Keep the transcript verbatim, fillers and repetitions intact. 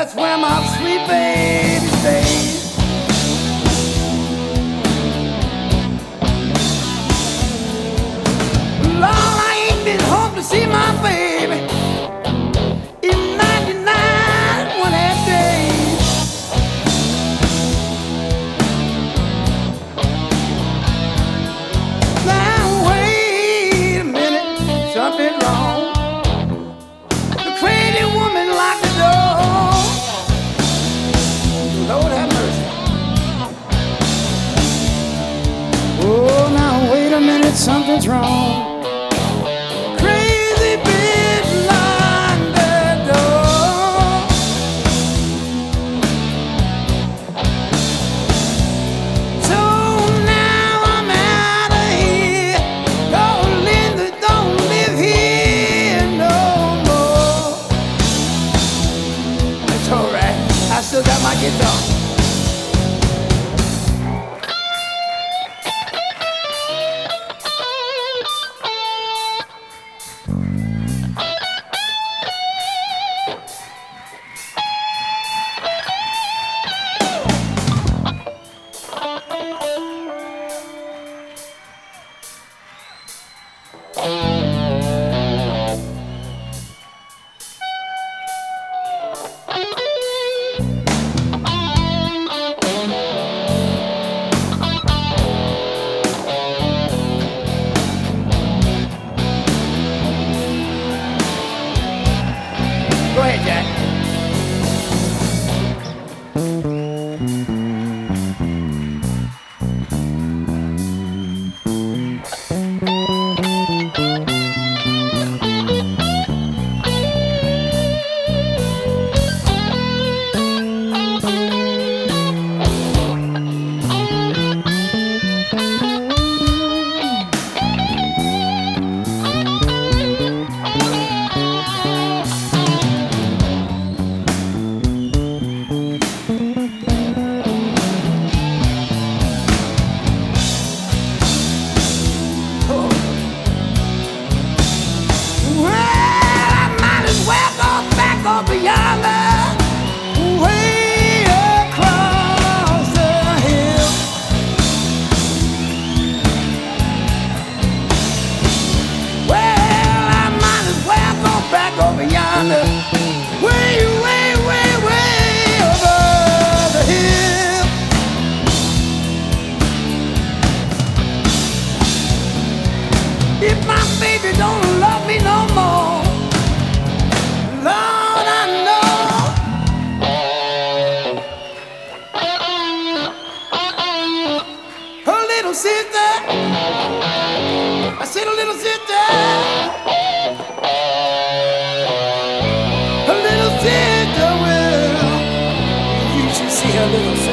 That's where my sweet baby stays. Lord, I ain't been home to see my baby in ninety-nine one half days. Now wait a minute, something's wrong. The crazy woman locked the door. Lord have mercy. Oh, now wait a minute, something's wrong. Crazy bitch locked the door. So now I'm out of here. Oh, Linda don't live here no more. It's alright, I still got my guitar. Go ahead, Jack. Up yonder, way across the hill. Well, I might as well go back over yonder, way, way, way, way over the hill. If my baby don't love me no more, Lord, I know her little sister, I said a little sister, her little sister will, you should see her little sister.